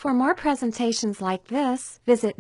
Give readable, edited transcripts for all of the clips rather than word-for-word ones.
For more presentations like this, visit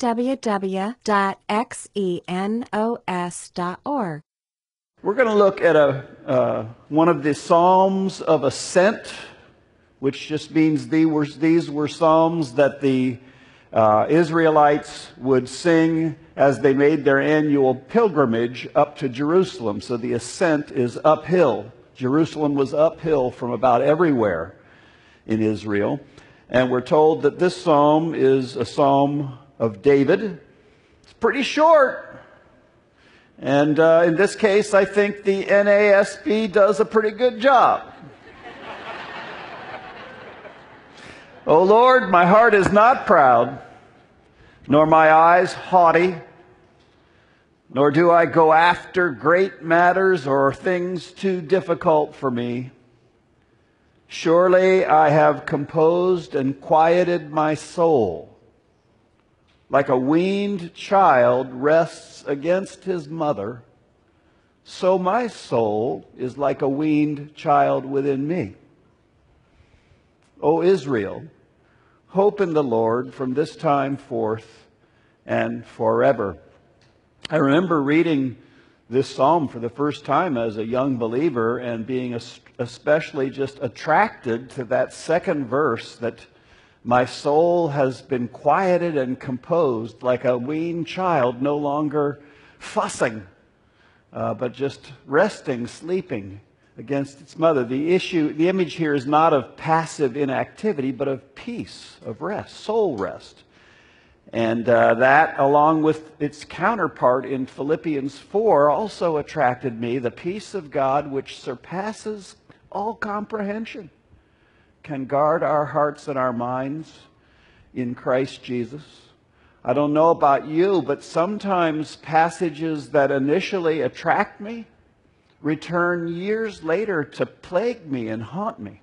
www.xenos.org. We're going to look at one of the Psalms of Ascent, which just means these were psalms that the Israelites would sing as they made their annual pilgrimage up to Jerusalem. So the ascent is uphill. Jerusalem was uphill from about everywhere in Israel. And we're told that this psalm is a psalm of David. It's pretty short. And in this case, I think the NASB does a pretty good job. O Lord, my heart is not proud, nor my eyes haughty, nor do I go after great matters or things too difficult for me. Surely I have composed and quieted my soul. Like a weaned child rests against his mother, so my soul is like a weaned child within me. O Israel, hope in the Lord from this time forth and forever. I remember reading this psalm for the first time as a young believer and being especially just attracted to that second verse, that my soul has been quieted and composed like a weaned child, no longer fussing, but just resting, sleeping against its mother. The image here is not of passive inactivity, but of peace, of rest, soul rest. And that, along with its counterpart in Philippians 4, also attracted me. The peace of God, which surpasses all comprehension, can guard our hearts and our minds in Christ Jesus. I don't know about you, but sometimes passages that initially attract me return years later to plague me and haunt me.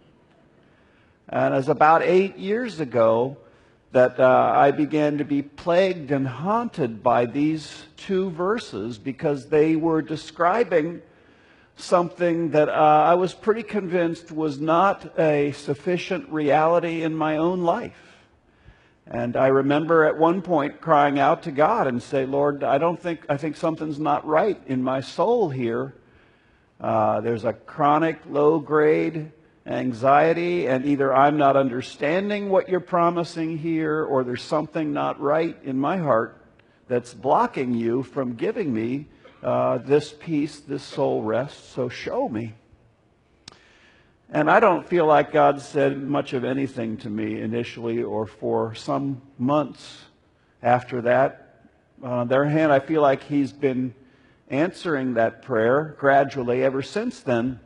And it was about 8 years ago that I began to be plagued and haunted by these two verses, because they were describing something that I was pretty convinced was not a sufficient reality in my own life. And I remember at one point crying out to God and say, Lord, I think something's not right in my soul here. There's a chronic low-grade anxiety, and either I'm not understanding what you're promising here, or there's something not right in my heart that's blocking you from giving me this peace, this soul rest. So show me. And I don't feel like God said much of anything to me initially, or for some months after that. On the other hand, I feel like He's been answering that prayer gradually ever since then.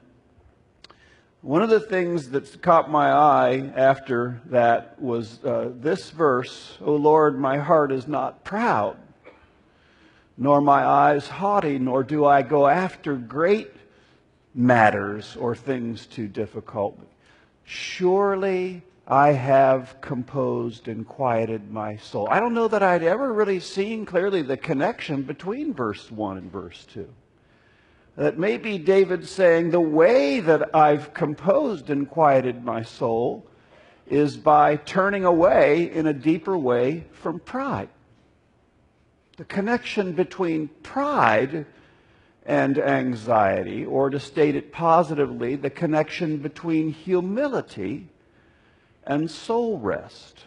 One of the things that caught my eye after that was this verse, O Lord, my heart is not proud, nor my eyes haughty, nor do I go after great matters or things too difficult. Surely I have composed and quieted my soul. I don't know that I'd ever really seen clearly the connection between verse 1 and verse 2. That maybe David's saying the way that I've composed and quieted my soul is by turning away in a deeper way from pride. The connection between pride and anxiety, or to state it positively, the connection between humility and soul rest.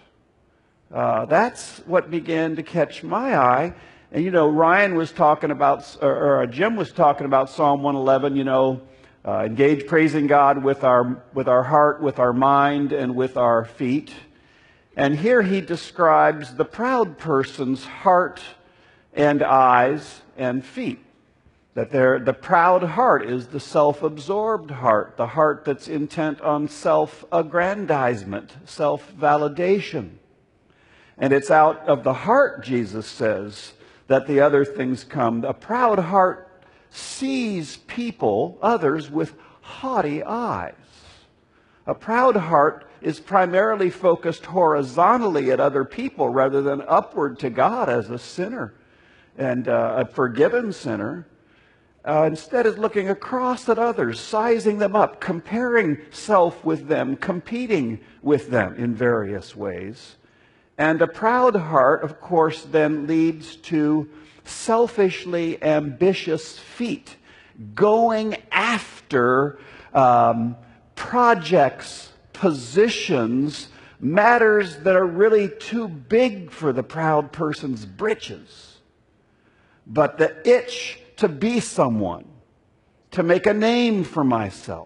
That's what began to catch my eye. And, Ryan was talking about, or Jim was talking about Psalm 111, engage praising God with our heart, with our mind, and with our feet. And here he describes the proud person's heart and eyes and feet. That the proud heart is the self-absorbed heart, the heart that's intent on self-aggrandizement, self-validation. And it's out of the heart, Jesus says, that the other things come. A proud heart sees people, others, with haughty eyes. A proud heart is primarily focused horizontally at other people rather than upward to God as a sinner and a forgiven sinner. instead is looking across at others, sizing them up, comparing self with them, competing with them in various ways. And a proud heart, of course, then leads to selfishly ambitious feet, going after projects, positions, matters that are really too big for the proud person's britches. But the itch to be someone, to make a name for myself.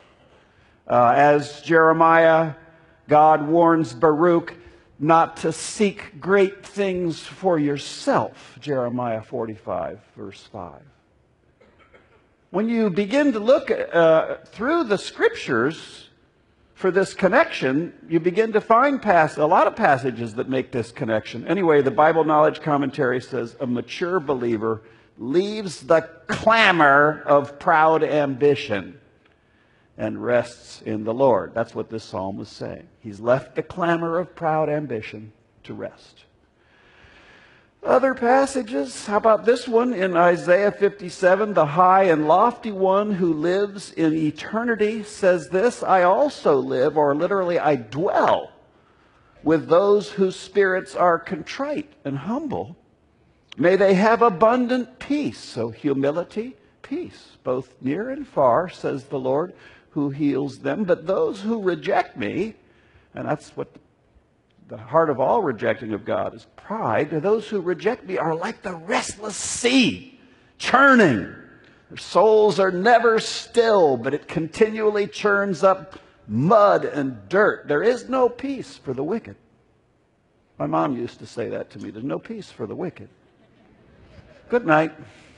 As Jeremiah, God warns Baruch not to seek great things for yourself. Jeremiah 45, verse 5. When you begin to look through the Scriptures for this connection, you begin to find a lot of passages that make this connection. Anyway, the Bible Knowledge Commentary says, a mature believer leaves the clamor of proud ambition and rests in the Lord. That's what this psalm was saying. He's left the clamor of proud ambition to rest. Other passages, how about this one in Isaiah 57? The high and lofty one who lives in eternity says this, I also live, or literally I dwell, with those whose spirits are contrite and humble. May they have abundant peace. So humility, peace, both near and far, says the Lord, who heals them. But those who reject me, and that's what the heart of all rejecting of God is pride. Those who reject me are like the restless sea, churning. Their souls are never still, but it continually churns up mud and dirt. There is no peace for the wicked. My mom used to say that to me. There's no peace for the wicked. Good night.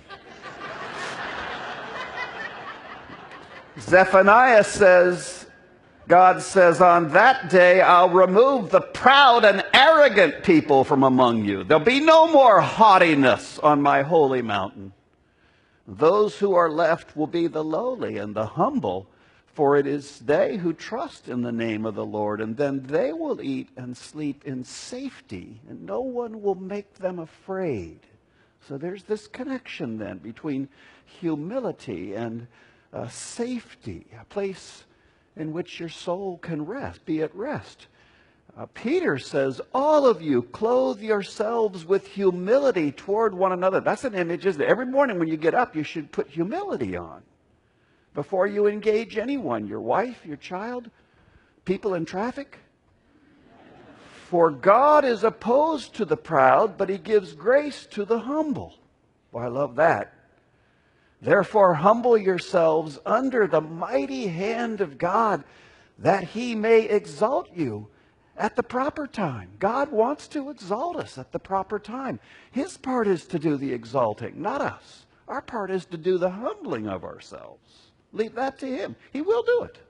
Zephaniah says, God says, on that day I'll remove the proud and arrogant people from among you. There'll be no more haughtiness on my holy mountain. Those who are left will be the lowly and the humble, for it is they who trust in the name of the Lord, and then they will eat and sleep in safety, and no one will make them afraid. So there's this connection then between humility and safety, a place in which your soul can rest, be at rest. Peter says, all of you clothe yourselves with humility toward one another. That's an image, isn't it? Every morning when you get up, you should put humility on before you engage anyone, your wife, your child, people in traffic. For God is opposed to the proud, but he gives grace to the humble. Well, I love that. Therefore, humble yourselves under the mighty hand of God, that he may exalt you at the proper time. God wants to exalt us at the proper time. His part is to do the exalting, not us. Our part is to do the humbling of ourselves. Leave that to him. He will do it.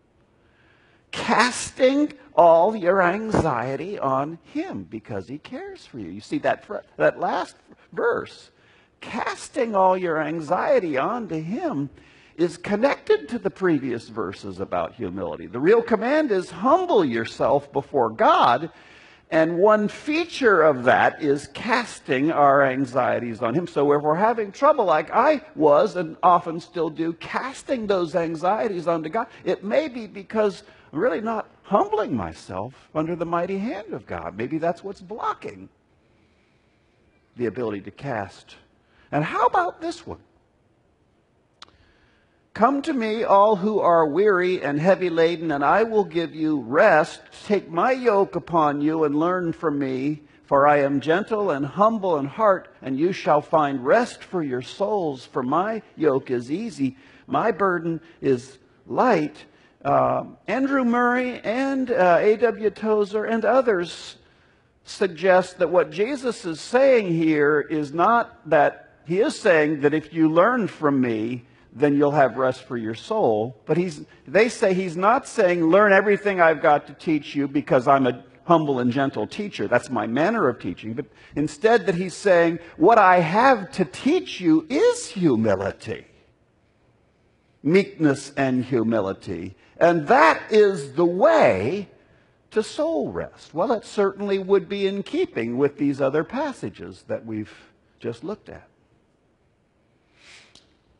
Casting all your anxiety on him because he cares for you. You see that last verse. Casting all your anxiety onto him is connected to the previous verses about humility. The real command is humble yourself before God, and one feature of that is casting our anxieties on him. So if we're having trouble, like I was and often still do, casting those anxieties onto God, it may be because I'm really not humbling myself under the mighty hand of God. Maybe that's what's blocking the ability to cast. And how about this one? Come to me, all who are weary and heavy laden, and I will give you rest. Take my yoke upon you and learn from me, for I am gentle and humble in heart, and you shall find rest for your souls. For my yoke is easy, my burden is light. Andrew Murray and A.W. Tozer and others suggest that what Jesus is saying here is not that he is saying that if you learn from me, then you'll have rest for your soul. But they say he's not saying learn everything I've got to teach you because I'm a humble and gentle teacher. That's my manner of teaching. But instead that he's saying what I have to teach you is humility. Meekness and humility. And that is the way to soul rest. Well, it certainly would be in keeping with these other passages that we've just looked at.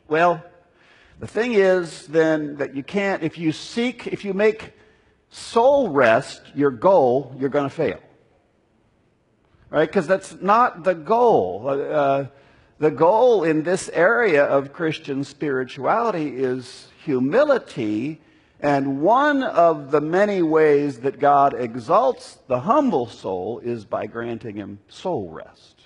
Well, the thing is then that you can't, if you make soul rest your goal, you're going to fail. Right? Because that's not the goal. The goal in this area of Christian spirituality is humility, and one of the many ways that God exalts the humble soul is by granting him soul rest.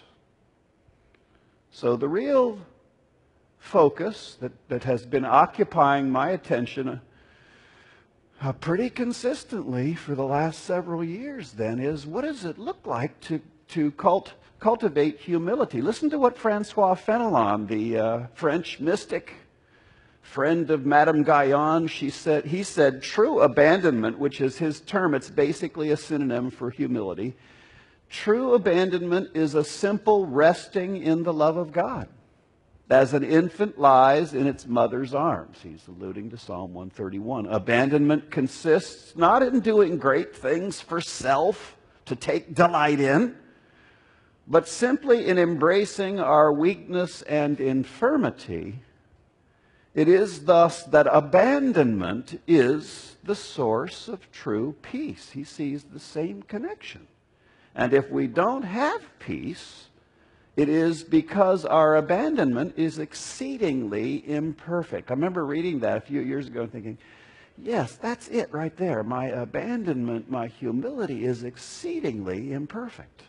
So the real focus that has been occupying my attention pretty consistently for the last several years then is, what does it look like to cultivate humility? Listen to what Francois Fenelon, the French mystic, friend of Madame Guyon, he said, true abandonment, which is his term, it's basically a synonym for humility. True abandonment is a simple resting in the love of God, as an infant lies in its mother's arms. He's alluding to Psalm 131. Abandonment consists not in doing great things for self to take delight in, but simply in embracing our weakness and infirmity. It is thus that abandonment is the source of true peace. He sees the same connection. And if we don't have peace, it is because our abandonment is exceedingly imperfect. I remember reading that a few years ago and thinking, yes, that's it right there. My abandonment, my humility is exceedingly imperfect.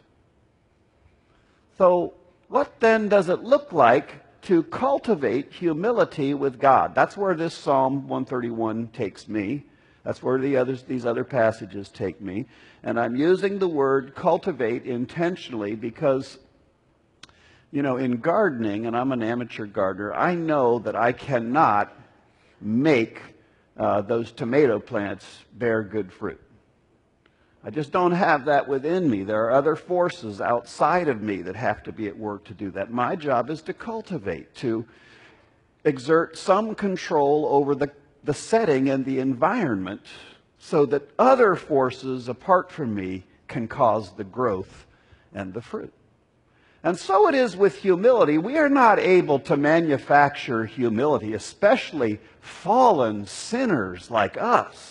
So what then does it look like to cultivate humility with God? That's where this Psalm 131 takes me. That's where these other passages take me. And I'm using the word cultivate intentionally because, in gardening, and I'm an amateur gardener, I know that I cannot make those tomato plants bear good fruit. I just don't have that within me. There are other forces outside of me that have to be at work to do that. My job is to cultivate, to exert some control over the setting and the environment so that other forces apart from me can cause the growth and the fruit. And so it is with humility. We are not able to manufacture humility, especially fallen sinners like us.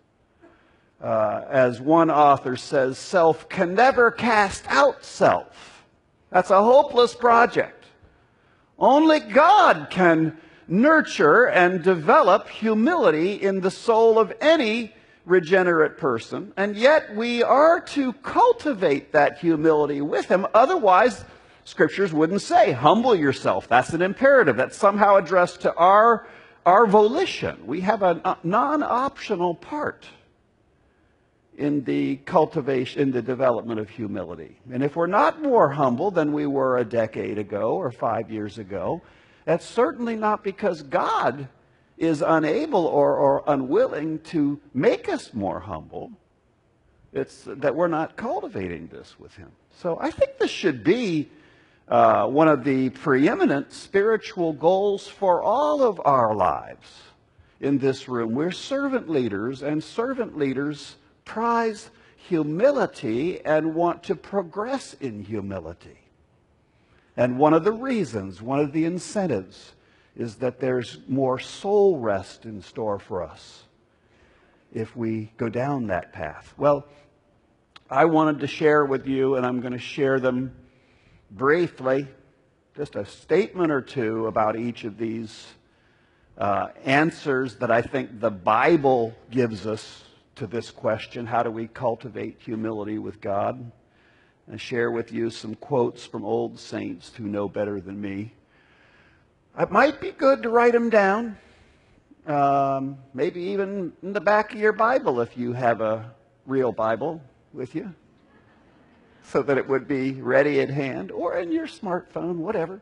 As one author says, self can never cast out self. That's a hopeless project. Only God can nurture and develop humility in the soul of any regenerate person. And yet we are to cultivate that humility with him. Otherwise, scriptures wouldn't say, humble yourself. That's an imperative. That's somehow addressed to our volition. We have a non-optional part in the cultivation, in the development of humility. And if we're not more humble than we were a decade ago or 5 years ago, that's certainly not because God is unable or unwilling to make us more humble. It's that we're not cultivating this with him. So I think this should be one of the preeminent spiritual goals for all of our lives in this room. We're servant leaders, and servant leaders prize humility and want to progress in humility. And one of the reasons, one of the incentives, is that there's more soul rest in store for us if we go down that path. Well, I wanted to share with you, and I'm going to share them briefly, just a statement or two about each of these answers that I think the Bible gives us to this question: how do we cultivate humility with God? And share with you some quotes from old saints who know better than me. It might be good to write them down, maybe even in the back of your Bible if you have a real Bible with you, so that it would be ready at hand, or in your smartphone, whatever.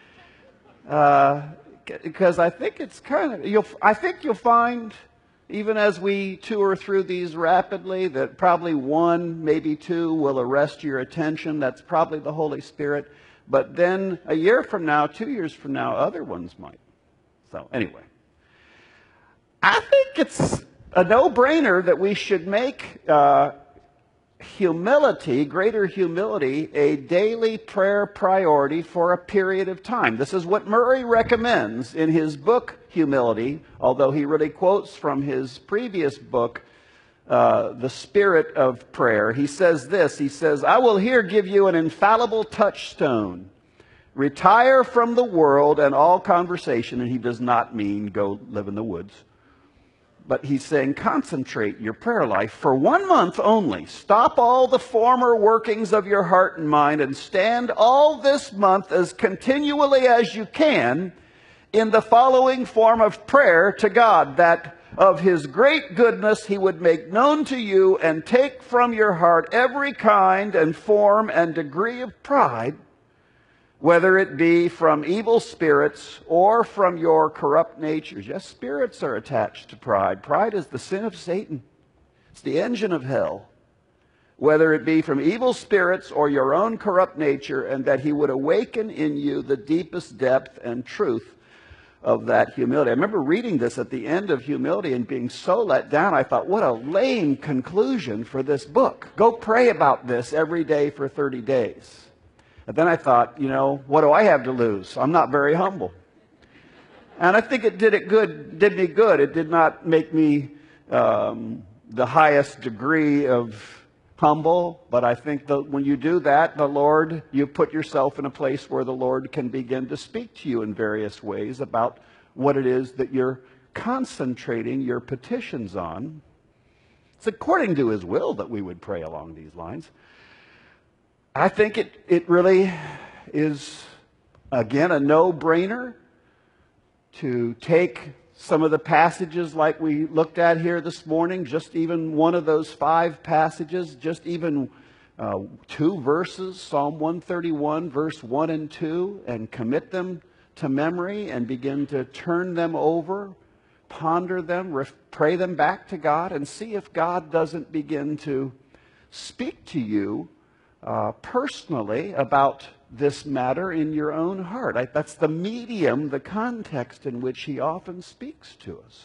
Because I think it's I think you'll find, even as we tour through these rapidly, that probably one, maybe two will arrest your attention. That's probably the Holy Spirit. But then a year from now, 2 years from now, other ones might. So anyway, I think it's a no-brainer that we should make humility, greater humility, a daily prayer priority for a period of time. This is what Murray recommends in his book, Humility, although he really quotes from his previous book, The Spirit of Prayer. He says this, he says, "I will here give you an infallible touchstone. Retire from the world and all conversation," and he does not mean go live in the woods. But he's saying concentrate your prayer life for 1 month only. Stop all the former workings of your heart and mind and stand all this month as continually as you can in the following form of prayer to God, that of His great goodness He would make known to you and take from your heart every kind and form and degree of pride, whether it be from evil spirits or from your corrupt natures. Yes, spirits are attached to pride. Pride is the sin of Satan. It's the engine of hell. Whether it be from evil spirits or your own corrupt nature, and that He would awaken in you the deepest depth and truth of that humility. I remember reading this at the end of Humility and being so let down. I thought, what a lame conclusion for this book. Go pray about this every day for 30 days. And then I thought, what do I have to lose? I'm not very humble. And I think it did me good. It did not make me the highest degree of humble, but I think that when you do that, you put yourself in a place where the Lord can begin to speak to you in various ways about what it is that you're concentrating your petitions on. It's according to His will that we would pray along these lines. I think it really is, again, a no-brainer to take some of the passages like we looked at here this morning, just even one of those 5 passages, just even 2 verses, Psalm 131, verse 1 and 2, and commit them to memory and begin to turn them over, ponder them, pray them back to God, and see if God doesn't begin to speak to you personally about this matter in your own heart. That's the medium, the context in which He often speaks to us.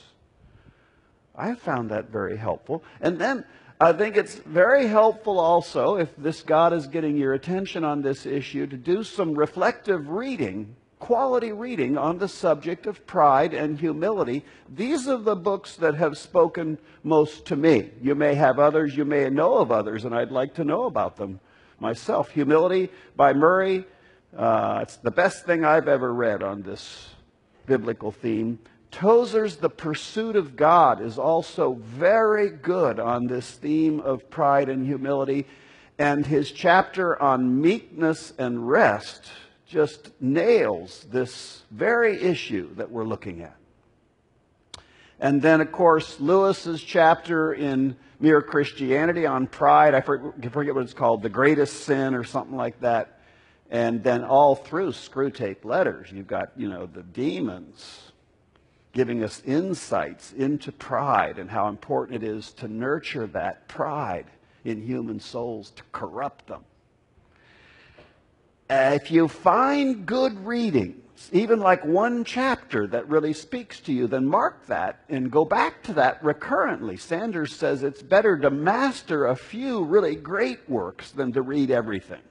I have found that very helpful. And then I think it's very helpful also, if this God is getting your attention on this issue, to do some reflective reading, quality reading on the subject of pride and humility. These are the books that have spoken most to me. You may have others, you may know of others, and I'd like to know about them myself. Humility by Murray. It's the best thing I've ever read on this biblical theme. Tozer's The Pursuit of God is also very good on this theme of pride and humility. And his chapter on meekness and rest just nails this very issue that we're looking at. And then, of course, Lewis's chapter in Mere Christianity on pride, I forget what it's called, The Greatest Sin or something like that. And then all through Screwtape Letters, you've got, the demons giving us insights into pride and how important it is to nurture that pride in human souls, to corrupt them. If you find good readings, even like one chapter that really speaks to you, then mark that and go back to that recurrently. Sanders says it's better to master a few really great works than to read everything.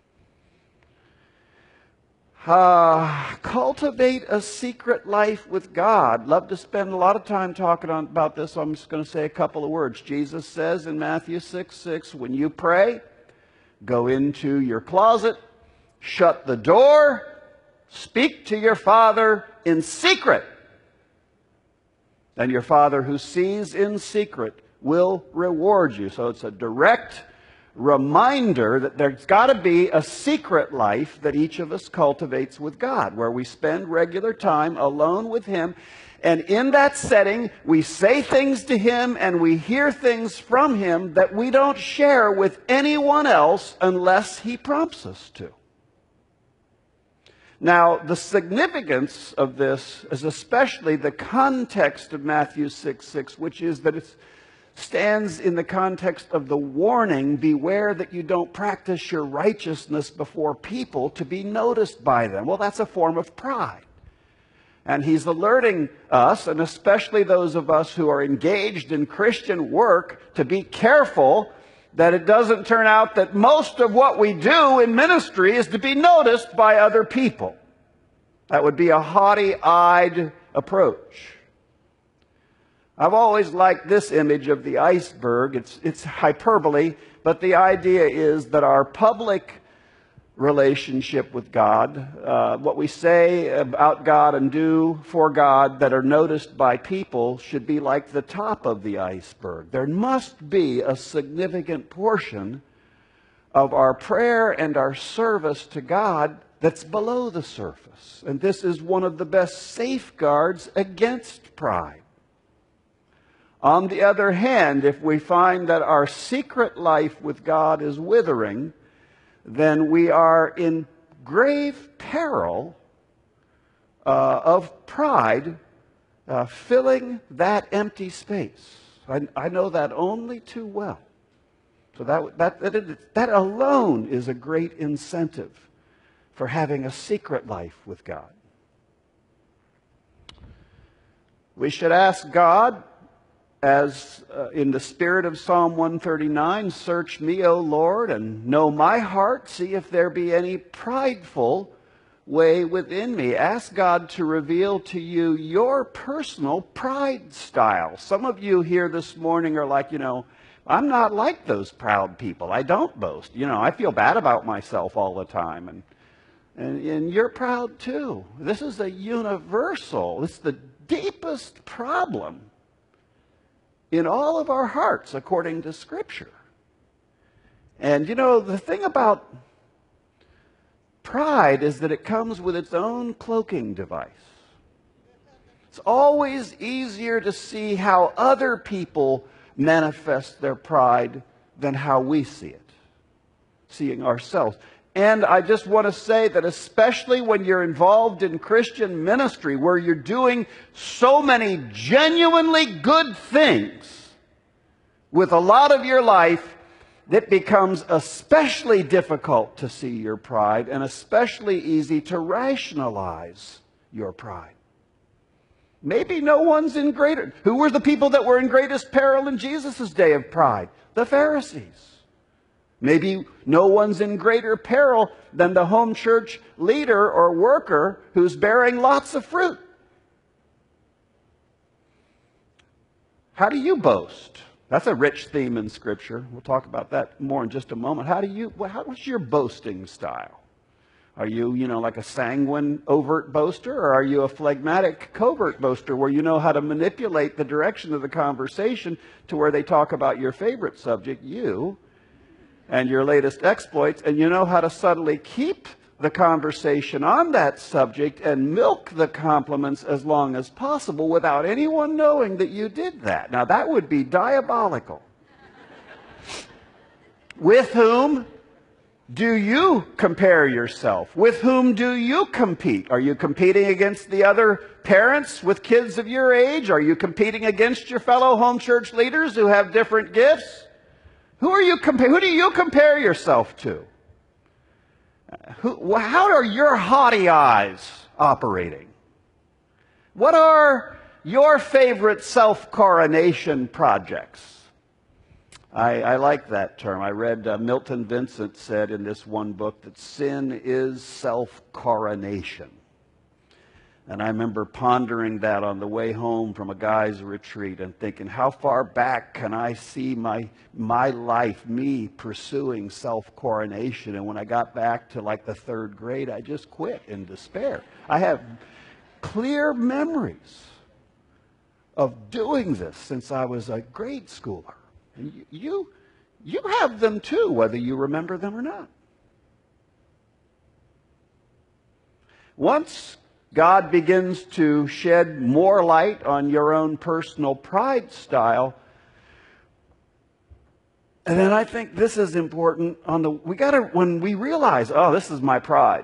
Cultivate a secret life with God. Love to spend a lot of time talking about this, so I'm just going to say a couple of words. Jesus says in Matthew 6:6, when you pray, go into your closet, shut the door, speak to your Father in secret. And your Father who sees in secret will reward you. So it's a direct reminder that there's got to be a secret life that each of us cultivates with God, where we spend regular time alone with Him. And in that setting, we say things to Him and we hear things from Him that we don't share with anyone else unless He prompts us to. Now, the significance of this is especially the context of Matthew 6:6, which is that it stands in the context of the warning, beware that you don't practice your righteousness before people to be noticed by them. Well, that's a form of pride. And He's alerting us, and especially those of us who are engaged in Christian work, to be careful that it doesn't turn out that most of what we do in ministry is to be noticed by other people. That would be a haughty-eyed approach. I've always liked this image of the iceberg. It's hyperbole, but the idea is that our public relationship with God, what we say about God and do for God that are noticed by people, should be like the top of the iceberg. There must be a significant portion of our prayer and our service to God that's below the surface. And this is one of the best safeguards against pride. On the other hand, if we find that our secret life with God is withering, then we are in grave peril of pride filling that empty space. I know that only too well. So that alone is a great incentive for having a secret life with God. We should ask God, as in the spirit of Psalm 139, "Search me, O Lord, and know my heart. See if there be any prideful way within me." Ask God to reveal to you your personal pride style. Some of you here this morning are like, I'm not like those proud people. I don't boast. I feel bad about myself all the time. And you're proud too. This is a universal, it's the deepest problem in all of our hearts, according to Scripture. And the thing about pride is that it comes with its own cloaking device. It's always easier to see how other people manifest their pride than how we see it, seeing ourselves. And I just want to say that especially when you're involved in Christian ministry, where you're doing so many genuinely good things with a lot of your life, it becomes especially difficult to see your pride and especially easy to rationalize your pride. Maybe no one's in greater... Who were the people that were in greatest peril in Jesus' day of pride? The Pharisees. Maybe no one's in greater peril than the home church leader or worker who's bearing lots of fruit. How do you boast? That's a rich theme in Scripture. We'll talk about that more in just a moment. What's your boasting style? Are you, like a sanguine, overt boaster, or are you a phlegmatic, covert boaster where you know how to manipulate the direction of the conversation to where they talk about your favorite subject, you, and your latest exploits, and you know how to subtly keep the conversation on that subject and milk the compliments as long as possible without anyone knowing that you did that? Now, that would be diabolical. With whom do you compare yourself? With whom do you compete? Are you competing against the other parents with kids of your age? Are you competing against your fellow home church leaders who have different gifts? Who do you compare yourself to? How are your haughty eyes operating? What are your favorite self-coronation projects? I like that term. I read Milton Vincent said in this one book that sin is self-coronation. And I remember pondering that on the way home from a guy's retreat and thinking, how far back can I see my life, me pursuing self-coronation? And when I got back to like the third grade, I just quit in despair. I have clear memories of doing this since I was a grade schooler. And you have them too, whether you remember them or not. Once God begins to shed more light on your own personal pride style, and then I think this is important when we realize, this is my pride,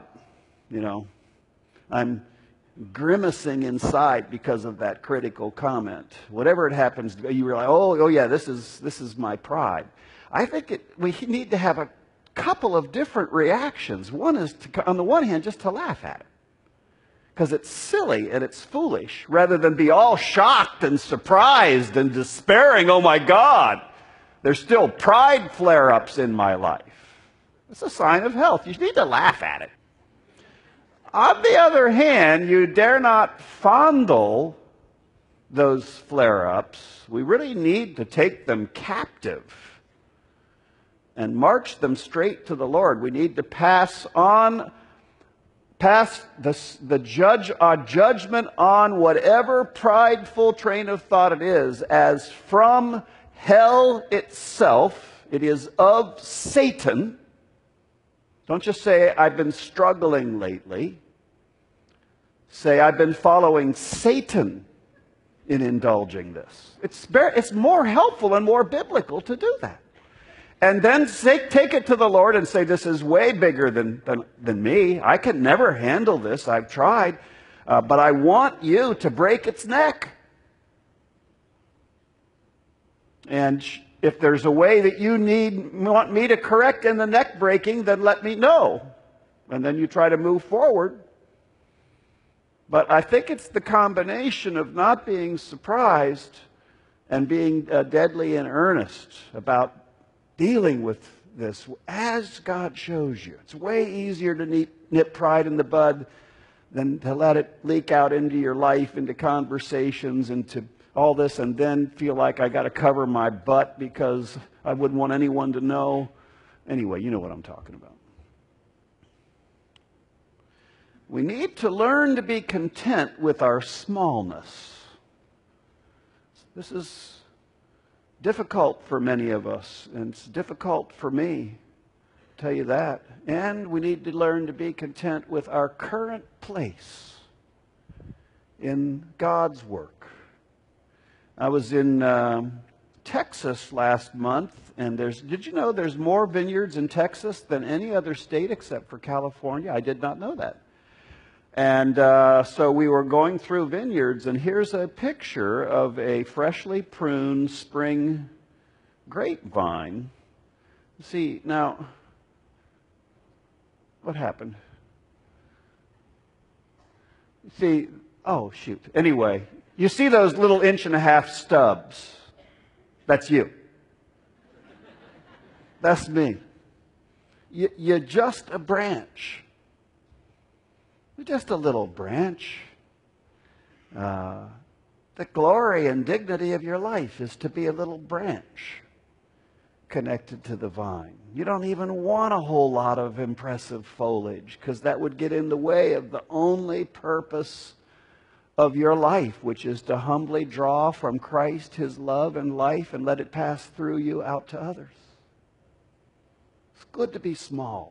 I'm grimacing inside because of that critical comment. Whatever it happens to be, you realize, oh yeah, this is my pride. I think we need to have a couple of different reactions. One is, on the one hand, just to laugh at it, because it's silly and it's foolish, rather than be all shocked and surprised and despairing, oh my God, There's still pride flare-ups in my life. It's a sign of health. You need to laugh at it. On the other hand, you dare not fondle those flare-ups. We really need to take them captive and march them straight to the Lord. We need to pass the judgment on whatever prideful train of thought it is as from hell itself. It is of Satan. Don't just say, I've been struggling lately. Say, I've been following Satan in indulging this. It's more helpful and more biblical to do that. And then take it to the Lord and say, this is way bigger than me. I can never handle this. I've tried. But I want you to break its neck. And if there's a way that you want me to correct in the neck breaking, then let me know. And then you try to move forward. But I think it's the combination of not being surprised and being deadly in earnest about dealing with this as God shows you. It's way easier to nip pride in the bud than to let it leak out into your life, into conversations, into all this, and then feel like I got to cover my butt because I wouldn't want anyone to know. Anyway, you know what I'm talking about. We need to learn to be content with our smallness. This is difficult for many of us, and it's difficult for me, I'll tell you that. And we need to learn to be content with our current place in God's work. I was in Texas last month, and did you know there's more vineyards in Texas than any other state except for California? I did not know that. And so we were going through vineyards, and here's a picture of a freshly pruned spring grapevine. See, now, what happened? See, oh, shoot. Anyway, you see those little 1.5-inch stubs? That's you. That's me. You're just a branch. You're just a little branch. The glory and dignity of your life is to be a little branch connected to the vine. You don't even want a whole lot of impressive foliage because that would get in the way of the only purpose of your life, which is to humbly draw from Christ His love and life and let it pass through you out to others. It's good to be small.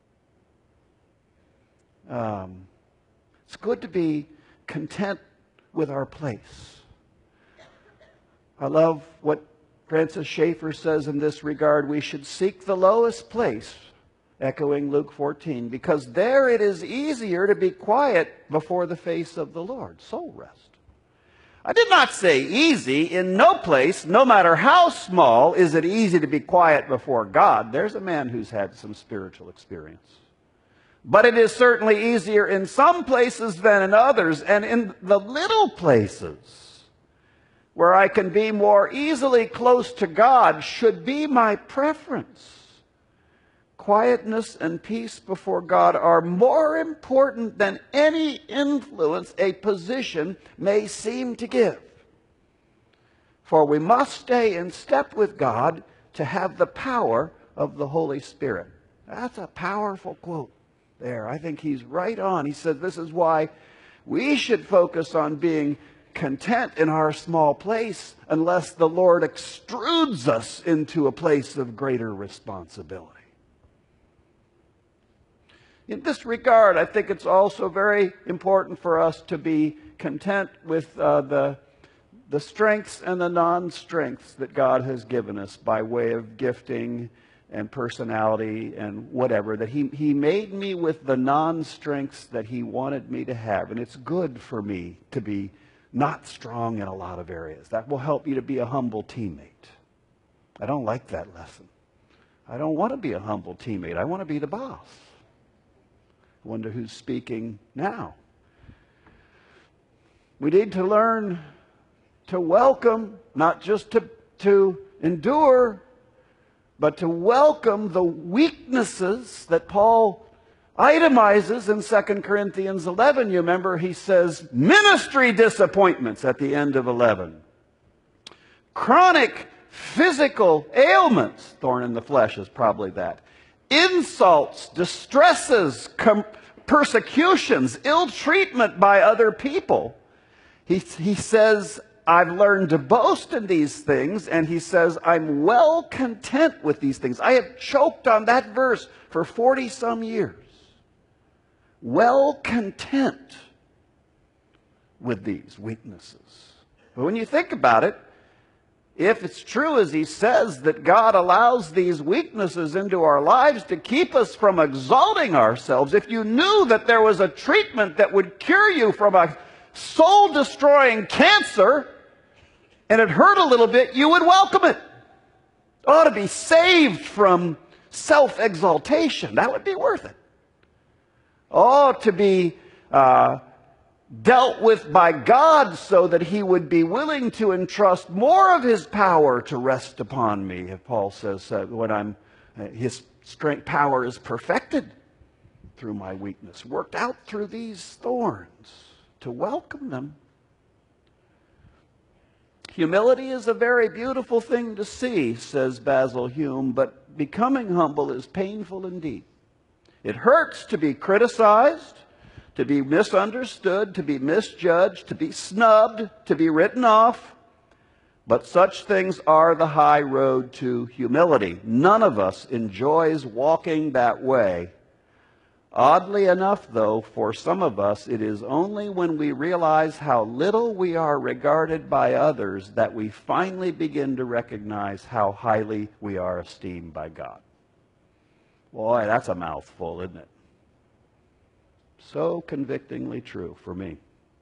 It's good to be content with our place. I love what Francis Schaeffer says in this regard. We should seek the lowest place, echoing Luke 14, because there it is easier to be quiet before the face of the Lord. Soul rest. I did not say easy. In no place, no matter how small, is it easy to be quiet before God. There's a man who's had some spiritual experience. But it is certainly easier in some places than in others. And in the little places where I can be more easily close to God should be my preference. Quietness and peace before God are more important than any influence a position may seem to give. For we must stay in step with God to have the power of the Holy Spirit. That's a powerful quote there. I think he's right on. He said this is why we should focus on being content in our small place unless the Lord extrudes us into a place of greater responsibility. In this regard, I think it's also very important for us to be content with the strengths and the non-strengths that God has given us by way of gifting and personality and whatever, that He made me with the non-strengths that He wanted me to have. And it's good for me to be not strong in a lot of areas. That will help you to be a humble teammate. I don't like that lesson. I don't want to be a humble teammate. I want to be the boss. I wonder who's speaking now. We need to learn to welcome, not just to endure, but to welcome the weaknesses that Paul itemizes in 2 Corinthians 11. You remember he says ministry disappointments at the end of 11. Chronic physical ailments, thorn in the flesh is probably that. Insults, distresses, persecutions, ill treatment by other people. He says, I've learned to boast in these things, and he says, I'm well content with these things. I have choked on that verse for 40-some years. Well content with these weaknesses. But when you think about it, if it's true, as he says, that God allows these weaknesses into our lives to keep us from exalting ourselves, if you knew that there was a treatment that would cure you from a soul-destroying cancer, and it hurt a little bit, you would welcome it. Ought to be saved from self-exaltation. That would be worth it. Oh, to be dealt with by God so that he would be willing to entrust more of his power to rest upon me. If Paul says when his strength power is perfected through my weakness, worked out through these thorns, to welcome them. Humility is a very beautiful thing to see, says Basil Hume, but becoming humble is painful indeed. It hurts to be criticized, to be misunderstood, to be misjudged, to be snubbed, to be written off. But such things are the high road to humility. None of us enjoys walking that way. Oddly enough, though, for some of us, it is only when we realize how little we are regarded by others that we finally begin to recognize how highly we are esteemed by God. Boy, that's a mouthful, isn't it? So convictingly true for me.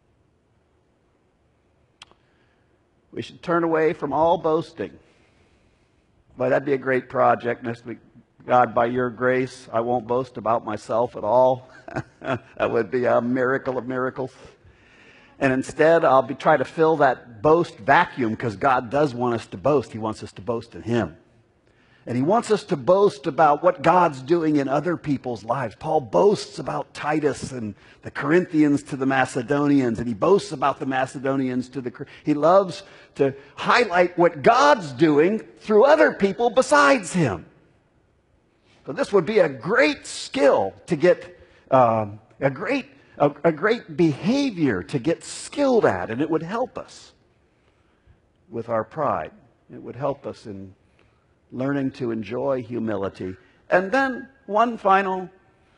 We should turn away from all boasting. Boy, that'd be a great project next week. God, by your grace, I won't boast about myself at all. That would be a miracle of miracles. And instead, I'll be trying to fill that boast vacuum, because God does want us to boast. He wants us to boast in him. And he wants us to boast about what God's doing in other people's lives. Paul boasts about Titus and the Corinthians to the Macedonians, and he boasts about the Macedonians to the... He loves to highlight what God's doing through other people besides him. So this would be a great skill to get, a great behavior to get skilled at, and it would help us with our pride. It would help us in learning to enjoy humility. And then one final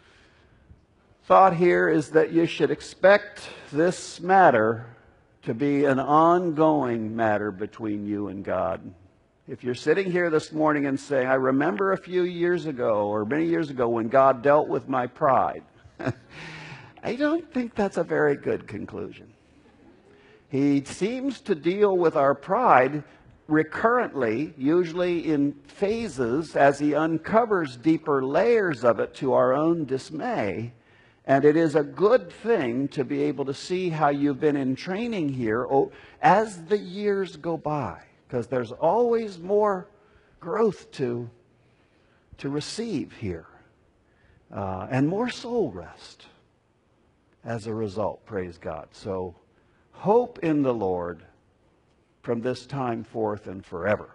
thought here is that you should expect this matter to be an ongoing matter between you and God. If you're sitting here this morning and saying, I remember a few years ago or many years ago when God dealt with my pride, I don't think that's a very good conclusion. He seems to deal with our pride recurrently, usually in phases, as he uncovers deeper layers of it to our own dismay. And it is a good thing to be able to see how you've been in training here as the years go by, because there's always more growth to receive here, and more soul rest as a result, praise God. So hope in the Lord from this time forth and forever.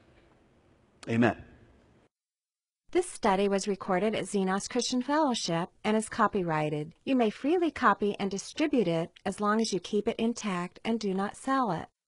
Amen. This study was recorded at Xenos Christian Fellowship and is copyrighted. You may freely copy and distribute it as long as you keep it intact and do not sell it.